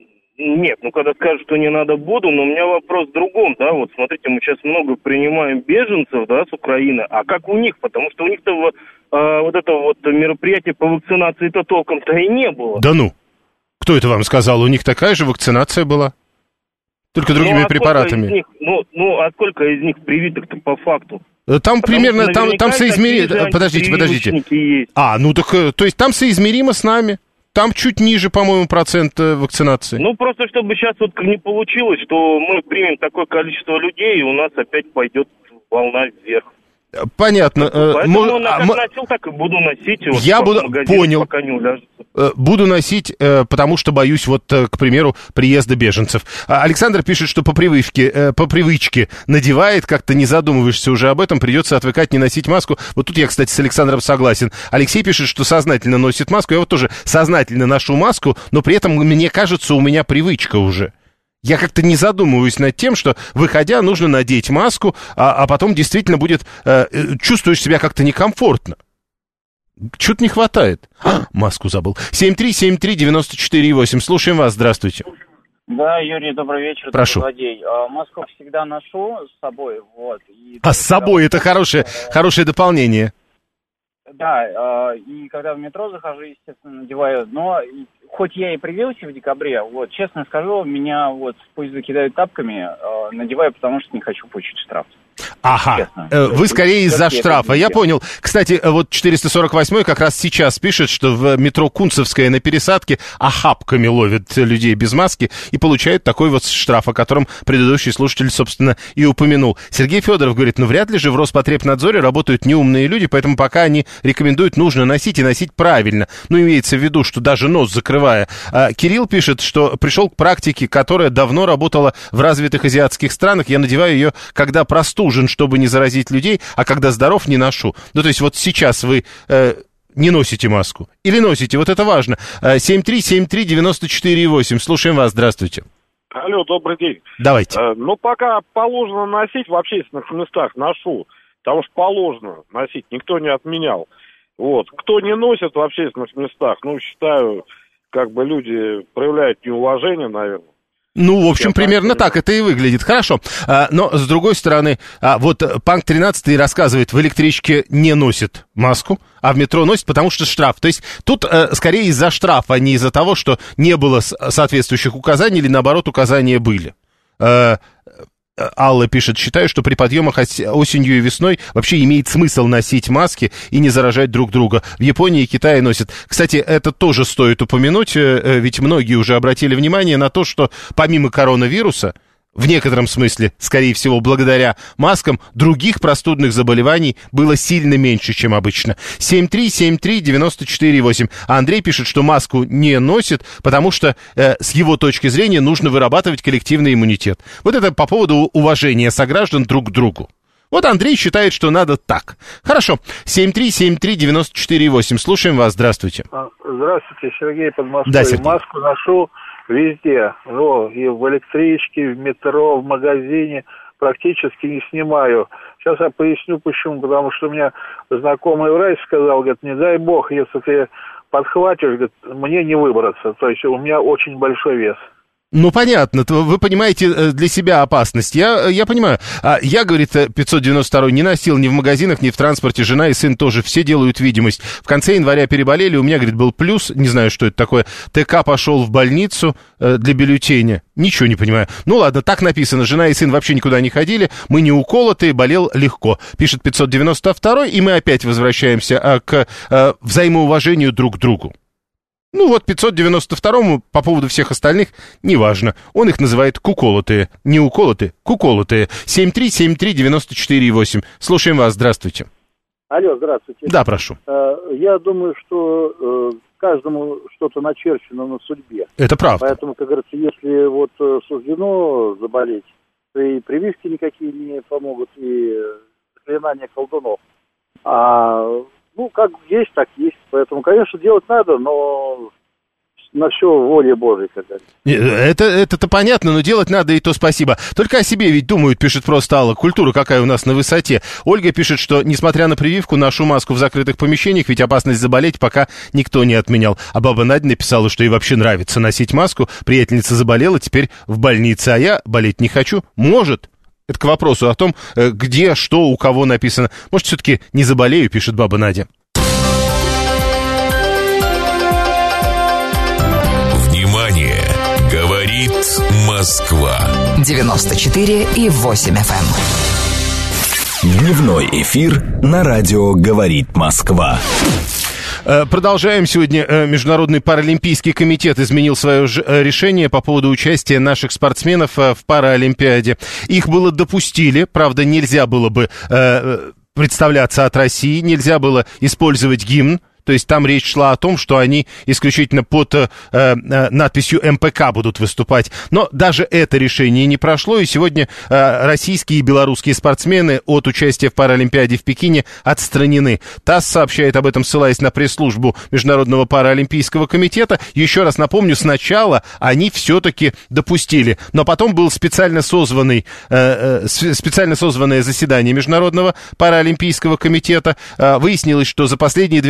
Нет, ну когда скажут, что не надо, буду, но у меня вопрос в другом, да, вот смотрите, мы сейчас много принимаем беженцев, да, с Украины, а как у них, потому что у них-то вот, э, вот это вот мероприятие по вакцинации-то толком-то и не было. Да ну, кто это вам сказал, у них такая же вакцинация была, только другими ну, а препаратами. Из них, ну, ну, а сколько из них привитых-то по факту? Там потому примерно, там, там соизмеримо, подождите, подождите, есть. а, ну так, то есть там соизмеримо с нами? Там чуть ниже, по-моему, процент вакцинации. Ну, просто чтобы сейчас вот не получилось, что мы примем такое количество людей, и у нас опять пойдет волна вверх. Понятно. Поэтому Мо... как м... носил, так и буду носить. Вот я буду... Понял. Пока не уляжется. Буду носить, потому что боюсь, вот, к примеру, приезда беженцев. Александр пишет, что по привычке, по привычке надевает, как-то не задумываешься уже об этом, придется отвыкать не носить маску. Вот тут я, кстати, с Александром согласен. Алексей пишет, что сознательно носит маску. Я вот тоже сознательно ношу маску, но при этом, мне кажется, у меня привычка уже. Я как-то не задумываюсь над тем, что, выходя, нужно надеть маску, а, а потом действительно будет... Э, чувствуешь себя как-то некомфортно. Чего-то не хватает. А, маску забыл. семь три семь три девять четыре восемь. Слушаем вас. Здравствуйте. Да, Юрий, добрый вечер. Прошу. Злодей. Маску всегда ношу с собой, вот. И а с собой это хорошее, хорошее дополнение. Да, и когда в метро захожу, естественно, надеваю, но хоть я и привился в декабре, вот, честно скажу, меня вот в поезд закидают тапками, надеваю, потому что не хочу получить штраф. Ага, честно. Вы скорее из-за штрафа, я понял. Кстати, вот четыреста сорок восьмой как раз сейчас пишет, что в метро Кунцевская на пересадке охапками ловят людей без маски и получают такой вот штраф, о котором предыдущий слушатель, собственно, и упомянул. Сергей Федоров говорит, ну вряд ли же в Роспотребнадзоре работают неумные люди, поэтому пока они рекомендуют, нужно носить и носить правильно. Ну, имеется в виду, что даже нос закрывая. А Кирилл пишет, что пришел к практике, которая давно работала в развитых азиатских странах. Я надеваю ее, когда простужен, чтобы не заразить людей, а когда здоров, не ношу. Ну, то есть вот сейчас вы э, не носите маску. Или носите, вот это важно. семь три семь три девять четыре восемь. Слушаем вас, здравствуйте. Алло, добрый день. Давайте. Э, ну, пока положено носить в общественных местах, ношу. Потому что положено носить, никто не отменял. Вот. Кто не носит в общественных местах, ну, считаю, как бы люди проявляют неуважение, наверное. Ну, в общем, Я примерно так это и выглядит. Хорошо. А, но, с другой стороны, а, вот Панк тринадцатый рассказывает, в электричке не носит маску, а в метро носит, потому что штраф. То есть тут а, скорее из-за штрафа, а не из-за того, что не было соответствующих указаний или, наоборот, указания были. А, Алла пишет, считаю, что при подъемах осенью и весной вообще имеет смысл носить маски и не заражать друг друга. В Японии и Китае носят. Кстати, это тоже стоит упомянуть, ведь многие уже обратили внимание на то, что помимо коронавируса, в некотором смысле, скорее всего, благодаря маскам, других простудных заболеваний было сильно меньше, чем обычно. семь три семь три девять четыре восемь. А Андрей пишет, что маску не носит, потому что, э, с его точки зрения, нужно вырабатывать коллективный иммунитет. Вот это по поводу уважения сограждан друг к другу. Вот Андрей считает, что надо так. Хорошо. семь три семь три девять четыре восемь. Слушаем вас. Здравствуйте. Здравствуйте, Сергей Подмосковье. Да, Сергей. Маску ношу везде, ну, и в электричке, в метро, в магазине, практически не снимаю. Сейчас я поясню почему, потому что у меня знакомый врач сказал, говорит, не дай бог, если ты подхватишь, говорит, мне не выбраться, то есть у меня очень большой вес. Ну, понятно, вы понимаете для себя опасность. Я, я понимаю. Я, говорит, пятьсот девяносто второй не носил ни в магазинах, ни в транспорте. Жена и сын тоже, все делают видимость. В конце января переболели, у меня, говорит, был плюс, не знаю, что это такое. ТК пошел в больницу для бюллетеня. Ничего не понимаю. Ну, ладно, так написано. Жена и сын вообще никуда не ходили. Мы не уколотые, болел легко. Пишет пятьсот девяносто второй, и мы опять возвращаемся к взаимоуважению друг к другу. Ну вот пятьсот девяносто второму по поводу всех остальных неважно. Он их называет куколотые. Не уколотые, куколотые. семь три семь три девять четыре восемь. Слушаем вас, здравствуйте. Алло, здравствуйте. Да, прошу. Я думаю, что каждому что-то начерчено на судьбе. Это правда. Поэтому, как говорится, если вот суждено заболеть, то и прививки никакие не помогут, и заклинания колдунов. А... Ну, как есть, так есть. Поэтому, конечно, делать надо, но на все воле Божьей, как говорится. Это, это-то понятно, но делать надо, и то спасибо. Только о себе ведь думают, пишет просто Алла. Культура какая у нас на высоте. Ольга пишет, что, несмотря на прививку, ношу маску в закрытых помещениях, ведь опасность заболеть пока никто не отменял. А баба Надя написала, что ей вообще нравится носить маску. Приятельница заболела, теперь в больнице, а я болеть не хочу. Может. Это к вопросу о том, где, что, у кого написано. Может, все-таки не заболею, пишет баба Надя. Внимание! Говорит Москва. девяносто четыре и восемь эф эм. Дневной эфир на радио «Говорит Москва». Продолжаем. Сегодня Международный паралимпийский комитет изменил свое решение по поводу участия наших спортсменов в Паралимпиаде. Их было допустили, правда, нельзя было бы представляться от России, нельзя было использовать гимн. То есть там речь шла о том, что они исключительно под э, э, надписью эм пэ ка будут выступать. Но даже это решение не прошло, и сегодня э, российские и белорусские спортсмены от участия в Паралимпиаде в Пекине отстранены. ТАСС сообщает об этом, ссылаясь на пресс-службу Международного паралимпийского комитета. Еще раз напомню, сначала они все-таки допустили, но потом был специально созванный, э, э, специально созванное заседание Международного паралимпийского комитета. Э, выяснилось, что за последние двенадцать часов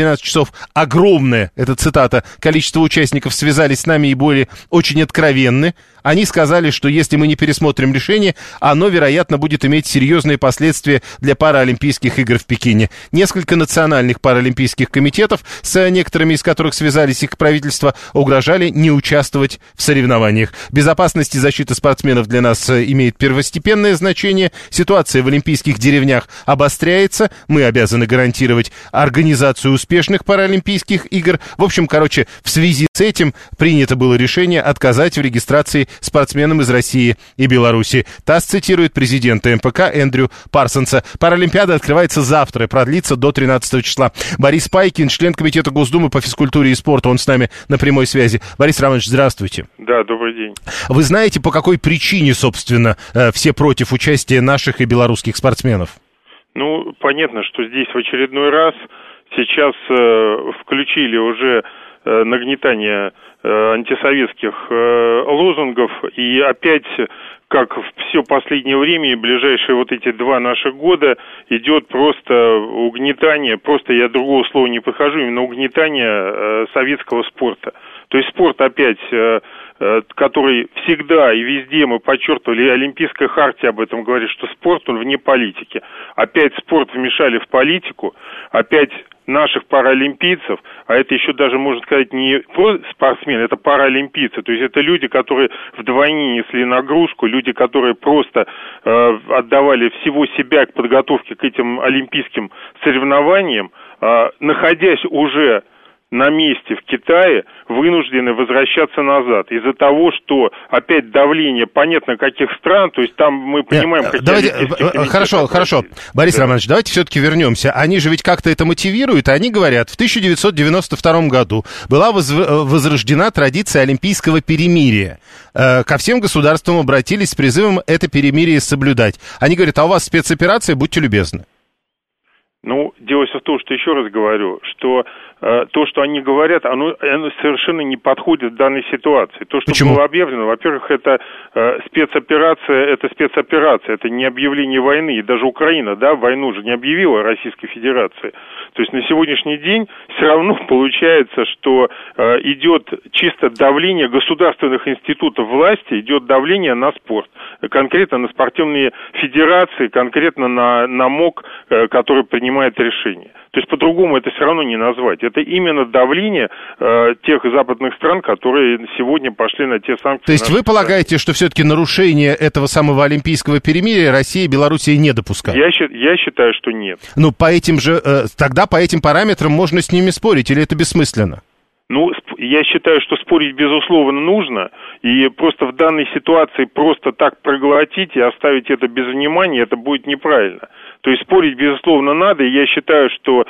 участников, огромное, это цитата, количество участников связались с нами и были очень откровенны. Они сказали, что если мы не пересмотрим решение, оно, вероятно, будет иметь серьезные последствия для Паралимпийских игр в Пекине. Несколько национальных паралимпийских комитетов, с некоторыми из которых связались их правительства, угрожали не участвовать в соревнованиях. Безопасность и защита спортсменов для нас имеет первостепенное значение. Ситуация в олимпийских деревнях обостряется. Мы обязаны гарантировать организацию успешных Паралимпийских игр. В общем, короче, в связи с этим принято было решение отказать в регистрации спортсменам из России и Беларуси. ТАСС цитирует президента эм пэ ка Эндрю Парсонса. Паралимпиада открывается завтра и продлится до тринадцатого числа. Борис Пайкин, член комитета Госдумы по физкультуре и спорту, он с нами на прямой связи. Борис Романович, здравствуйте. Да, добрый день. Вы знаете, по какой причине, собственно, все против участия наших и белорусских спортсменов? Ну, понятно, что здесь в очередной раз сейчас э, включили уже э, нагнетание э, антисоветских э, лозунгов, и опять, как все последнее время, ближайшие вот эти два наших года, идет просто угнетание, просто я другого слова не подхожу, именно угнетание э, советского спорта. То есть спорт опять, э, э, который всегда и везде мы подчеркивали, и Олимпийская хартия об этом говорит, что спорт, он вне политики. Опять спорт вмешали в политику, опять наших паралимпийцев, а это еще даже, можно сказать, не спортсмены, это паралимпийцы, то есть это люди, которые вдвойне несли нагрузку, люди, которые просто э, отдавали всего себя к подготовке к этим олимпийским соревнованиям, э, находясь уже на месте в Китае, вынуждены возвращаться назад из-за того, что опять давление, понятно, каких стран, то есть там мы понимаем, Нет, какие... давайте, хорошо, хорошо, Борис да. Романович, давайте все-таки вернемся. Они же ведь как-то это мотивируют, они говорят, в тысяча девятьсот девяносто втором году была возрождена традиция олимпийского перемирия. Ко всем государствам обратились с призывом это перемирие соблюдать. Они говорят, а у вас спецоперация, будьте любезны. Ну, дело все в том, что, еще раз говорю, что э, то, что они говорят, оно, оно совершенно не подходит в данной ситуации. То, что Почему? было объявлено, во-первых, это э, спецоперация, это спецоперация, это не объявление войны, и даже Украина, да, войну же не объявила Российской Федерации. То есть на сегодняшний день все равно получается, что э, идет чисто давление государственных институтов власти, идет давление на спорт, конкретно на спортивные федерации, конкретно на, на МОК, э, который принимает решение. То есть по-другому это все равно не назвать. Это именно давление э, тех западных стран, которые сегодня пошли на те санкции. То есть вы полагаете, что все-таки нарушение этого самого олимпийского перемирия Россия и Белоруссия не допускают? Я, я считаю, что нет. Ну, по этим же, э, тогда по этим параметрам можно с ними спорить, или это бессмысленно? Ну, я считаю, что спорить, безусловно, нужно, и просто в данной ситуации просто так проглотить и оставить это без внимания, это будет неправильно. То есть спорить, безусловно, надо, и я считаю, что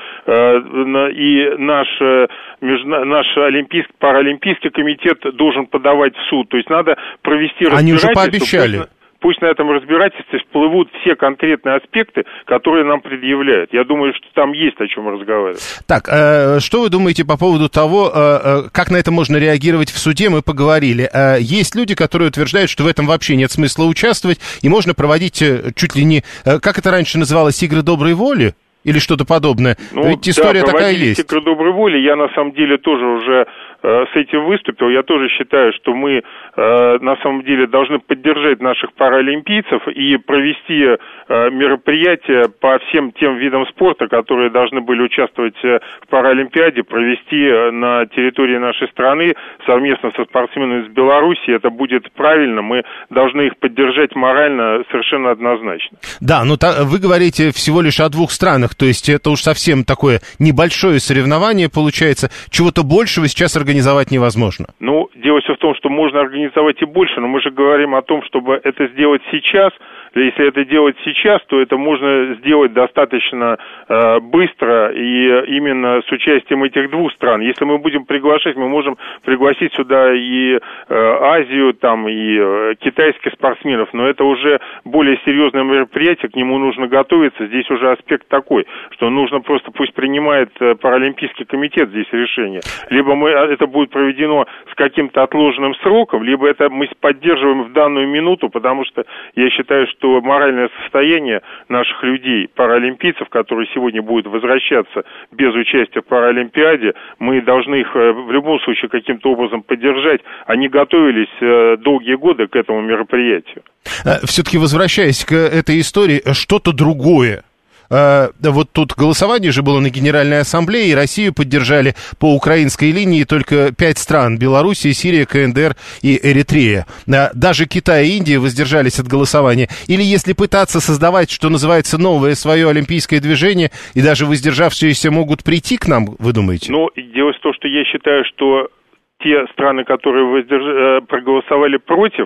э, и наш, э, межна, наш олимпийский, паралимпийский комитет должен подавать в суд, то есть надо провести разбирательство. Они уже пообещали. Пусть, пусть на этом разбирательстве всплывут все конкретные аспекты, которые нам предъявляют. Я думаю, что там есть о чем разговаривать. Так, э, что вы думаете по поводу того, э, как на это можно реагировать в суде, мы поговорили. Э, есть люди, которые утверждают, что в этом вообще нет смысла участвовать, и можно проводить э, чуть ли не, э, как это раньше называлось, игры доброй воли? Или что-то подобное. Ну, ведь история да, такая есть. игры доброй воли. Я на самом деле тоже уже э, с этим выступил. Я тоже считаю, что мы э, на самом деле должны поддержать наших паралимпийцев и провести э, мероприятия по всем тем видам спорта, которые должны были участвовать э, в Паралимпиаде, провести э, на территории нашей страны совместно со спортсменами из Беларуси. Это будет правильно. Мы должны их поддержать морально совершенно однозначно. Да, но та, вы говорите всего лишь о двух странах. То есть это уж совсем такое небольшое соревнование получается. Чего-то большего сейчас организовать невозможно. Ну, дело все в том, что можно организовать и больше, но мы же говорим о том, чтобы это сделать сейчас. Если это делать сейчас, то это можно сделать достаточно э, быстро и именно с участием этих двух стран. Если мы будем приглашать, мы можем пригласить сюда и э, Азию, там, и э, китайских спортсменов, но это уже более серьезное мероприятие, к нему нужно готовиться. Здесь уже аспект такой, что нужно просто, пусть принимает э, Паралимпийский комитет здесь решение. Либо мы, это будет проведено с каким-то отложенным сроком, либо это мы поддерживаем в данную минуту, потому что я считаю, что что моральное состояние наших людей, паралимпийцев, которые сегодня будут возвращаться без участия в Паралимпиаде, мы должны их в любом случае каким-то образом поддержать. Они готовились долгие годы к этому мероприятию. Все-таки возвращаясь к этой истории, что-то другое. Вот тут голосование же было на Генеральной Ассамблее, и Россию поддержали по украинской линии только пять стран: Белоруссия, Сирия, КНДР и Эритрея. Даже Китай и Индия воздержались от голосования. Или если пытаться создавать, что называется, новое свое олимпийское движение, и даже воздержавшиеся могут прийти к нам, вы думаете? Ну, дело в том, что я считаю, что те страны, которые воздерж... проголосовали против,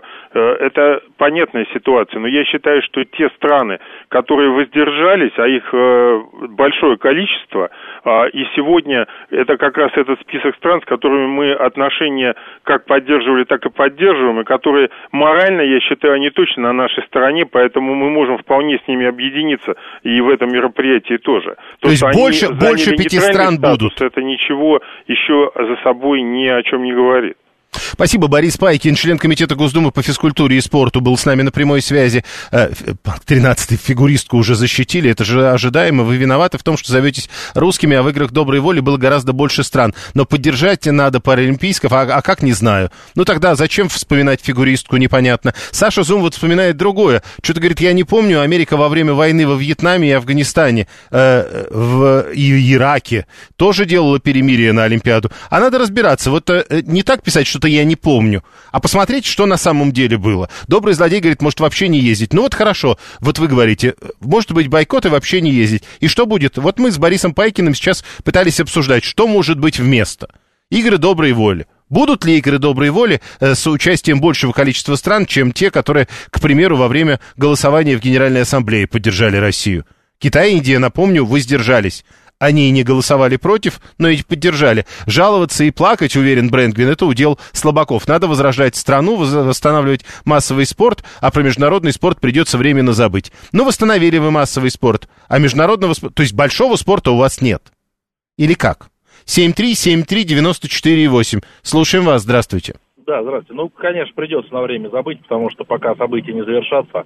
это понятная ситуация. Но я считаю, что те страны, которые воздержались, а их большое количество, и сегодня это как раз этот список стран, с которыми мы отношения как поддерживали, так и поддерживаем, и которые морально, я считаю, они точно на нашей стороне, поэтому мы можем вполне с ними объединиться и в этом мероприятии тоже. То, То есть больше, больше пяти стран статус, будут? Это ничего еще за собой ни о чем не говорит. Спасибо. Борис Пайкин, член Комитета Госдумы по физкультуре и спорту, был с нами на прямой связи. тринадцатую фигуристку уже защитили, это же ожидаемо. Вы виноваты в том, что зоветесь русскими, а в играх доброй воли было гораздо больше стран. Но поддержать надо паралимпийских, а, а как, не знаю. Ну тогда зачем вспоминать фигуристку, непонятно. Саша Зум вот вспоминает другое. Что-то говорит, я не помню, Америка во время войны во Вьетнаме и Афганистане, э, в и Ираке тоже делала перемирие на Олимпиаду. А надо разбираться. Вот э, не так писать, что я не помню, а посмотреть, что на самом деле было. Добрый злодей говорит, может вообще не ездить. Ну вот хорошо, вот вы говорите, может быть бойкот и вообще не ездить. И что будет? Вот мы с Борисом Пайкиным сейчас пытались обсуждать, что может быть вместо. Игры доброй воли. Будут ли игры доброй воли э, с участием большего количества стран, чем те, которые, к примеру, во время голосования в Генеральной Ассамблее поддержали Россию? Китай и Индия, напомню, воздержались. Они не голосовали против, но и поддержали. Жаловаться и плакать, уверен Брэндгвин, это удел слабаков. Надо возрождать страну, восстанавливать массовый спорт, а про международный спорт придется временно забыть. Ну, восстановили вы массовый спорт, а международного спорта, то есть большого спорта у вас нет. Или как? семь три семь три девять четыре восемь. Слушаем вас, здравствуйте. Да, здравствуйте. Ну, конечно, придется на время забыть, потому что пока события не завершатся,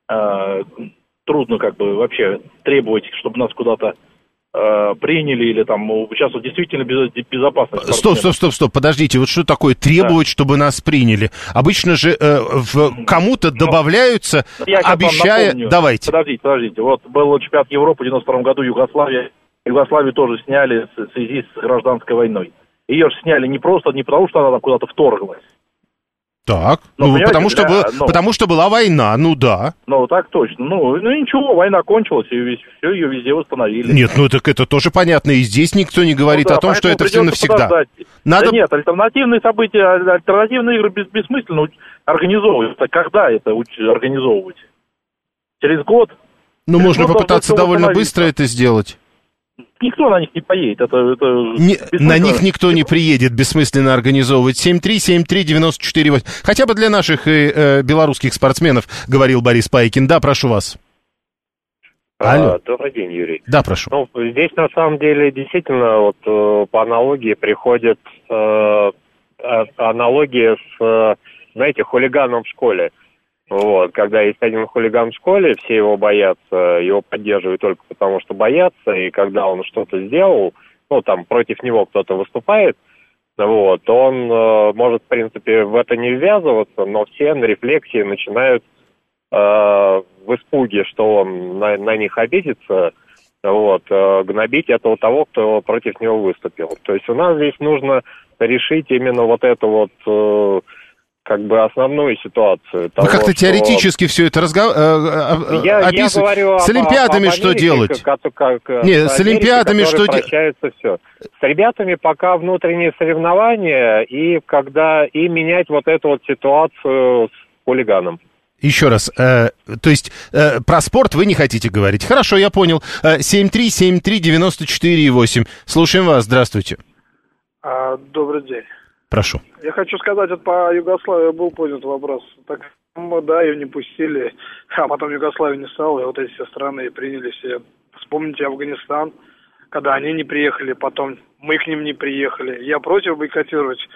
э, трудно как бы вообще требовать, чтобы нас куда-то приняли или там сейчас вот действительно без, безопасность. Стоп, стоп, стоп, стоп, подождите, вот что такое требовать, да. чтобы нас приняли? Обычно же э, в кому-то добавляются, ну, обещая... Давайте. Подождите, подождите, вот был чемпионат Европы в девяносто втором году, Югославия, Югославию тоже сняли в связи с гражданской войной. Ее же сняли не просто, не потому что она там куда-то вторглась. Так, ну, ну потому, что для, был, ну, потому что была война, ну да. Ну, так точно. Ну, ну ничего, война кончилась, и весь, все, ее везде восстановили. Нет, ну так это тоже понятно, и здесь никто не говорит ну, да, о том, что это все навсегда. Надо... Да нет, альтернативные события, альтернативные игры бес, бессмысленно организовывать. Когда это организовывать? Через год? Ну, Через можно год попытаться довольно быстро это сделать. Никто на них не поедет. Это, это не, на них никто не приедет, бессмысленно организовывать. семь три семь три девять четыре восемь. Хотя бы для наших э, белорусских спортсменов, говорил Борис Пайкин. Да, прошу вас. Алло. Добрый день, Юрий. Да, прошу. Ну, здесь, на самом деле, действительно, вот э, по аналогии приходит э, аналогия с, э, знаете, хулиганом в школе. Вот, когда есть один хулиган в школе, все его боятся, его поддерживают только потому, что боятся, и когда он что-то сделал, ну, там, против него кто-то выступает, вот, он э, может, в принципе, в это не ввязываться, но все на рефлексии начинают э, в испуге, что он на, на них обидится, вот, э, гнобить этого того, кто против него выступил. То есть у нас здесь нужно решить именно вот это вот... Э, как бы основную ситуацию. Вы как-то что... теоретически все это разговариваете? Я, я говорю с олимпиадами об, об что делать? Как, как, Не, с олимпиадами что делать? Все. С ребятами пока внутренние соревнования, и когда и менять вот эту вот ситуацию с хулиганом. Еще раз, э, то есть э, про спорт вы не хотите говорить. Хорошо, я понял. семь три семь три девять четыре восемь. Слушаем вас, здравствуйте. А, добрый день. Прошу. Я хочу сказать, вот по Югославии был поднят вопрос. Так, да, ее не пустили, а потом Югославию не стало, и вот эти все страны приняли все. Вспомните Афганистан, когда они не приехали, потом мы к ним не приехали. Я против бойкотировать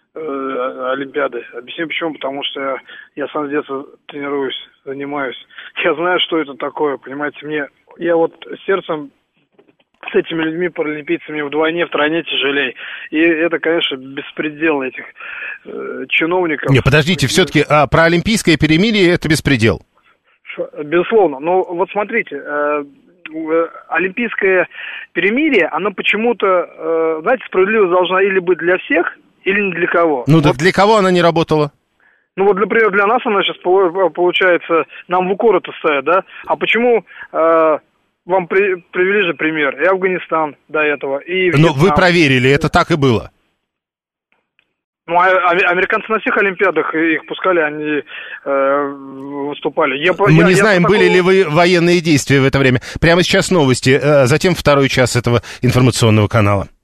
Олимпиады. Объясню почему. Потому что я, я сам с детства тренируюсь, занимаюсь. Я знаю, что это такое, понимаете. Мне, я вот сердцем с этими людьми, паралимпийцами, вдвойне, втройне тяжелее. И это, конечно, беспредел этих э, чиновников. Не, подождите, все-таки а, про олимпийское перемирие это беспредел. Безусловно. Но вот смотрите, э, олимпийское перемирие, оно почему-то, э, знаете, справедливость должна или быть для всех, или не для кого. Ну, вот, так для кого она не работала? Ну, вот, например, для нас она сейчас, получается, нам в укор это ставит, да? А почему... Э, вам при, привели же пример, и Афганистан до этого, и Вьетнам. Но вы проверили, это так и было. Ну, а, а, американцы на всех олимпиадах их пускали, они э, выступали. Я, Мы я, не я знаем, такого... были ли вы военные действия в это время. Прямо сейчас новости, затем второй час этого информационного канала.